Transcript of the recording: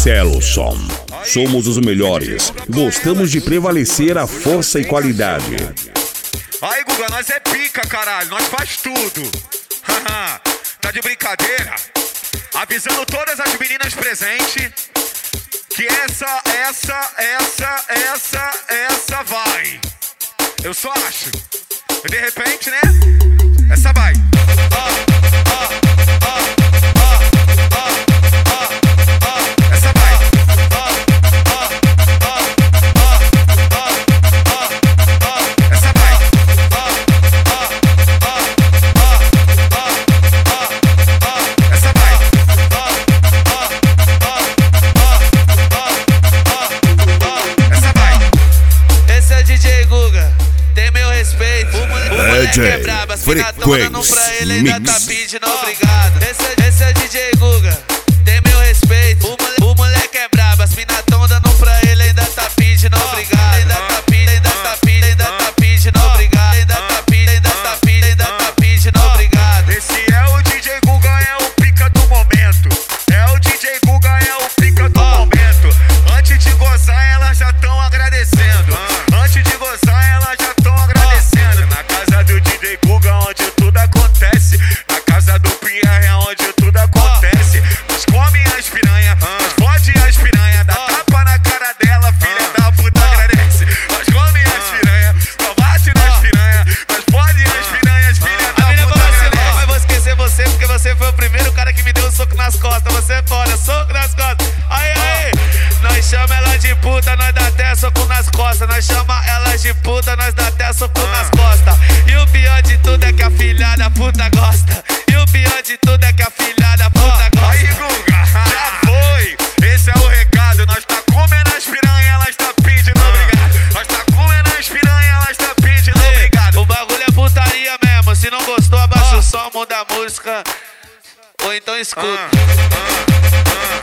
Marcelo Som. Somos os melhores. Gostamos de prevalecer a força e qualidade. Aí, Guga, nós é pica, caralho. Nós faz tudo. Tá de brincadeira? Avisando todas as meninas presentes que essa vai. Eu só acho. De repente, né? Essa vai. Essa vai. Essa vai. Essa vai. Essa vai. Esse é DJ Guga, tem meu respeito. O moleque é brabo, as mina tão dando pra ele, ainda tá pedindo obrigado. Esse é DJ Guga, tem meu respeito. O moleque é brabo, as mina tão dando pra ele, ainda tá pedindo obrigado. Ainda tá pedindo obrigado. Ainda tá pedindo obrigado. Esse é o DJ Guga, é o pica do momento. É o DJ Guga, é o pica do momento. Antes de gozar, elas já tão agradecendo. Antes de gozar, elas já tão agradecendo. Na casa do DJ Guga, onde tudo acontece. Na casa do Pierre, é onde tudo acontece. Nós come as piranha, nós fode as piranha. Dá tapa na cara dela, filha da puta agradece. Nós come as piranha, nós bate nas piranha. Nós fode as piranhas, filha da puta agradece. Mas vou esquecer você, porque você foi o primeiro cara que me deu um soco nas costas. Você é foda, soco nas costas. Aí, nós chama ela de puta, nós dá até soco nas costas. Nós chama ela de puta, nós dá até soco nas costas. E o pior de tudo é que a filha da puta gosta. E o pior de tudo é que a filha da puta gosta. Aí, Guga, já foi. Esse é o recado. Nós tá comendo as piranha, elas tá pedindo obrigado. Nós tá comendo as piranha, elas tá pedindo obrigado. O bagulho é putaria mesmo. Se não gostou, abaixa o som, muda a música. Ou então escuta.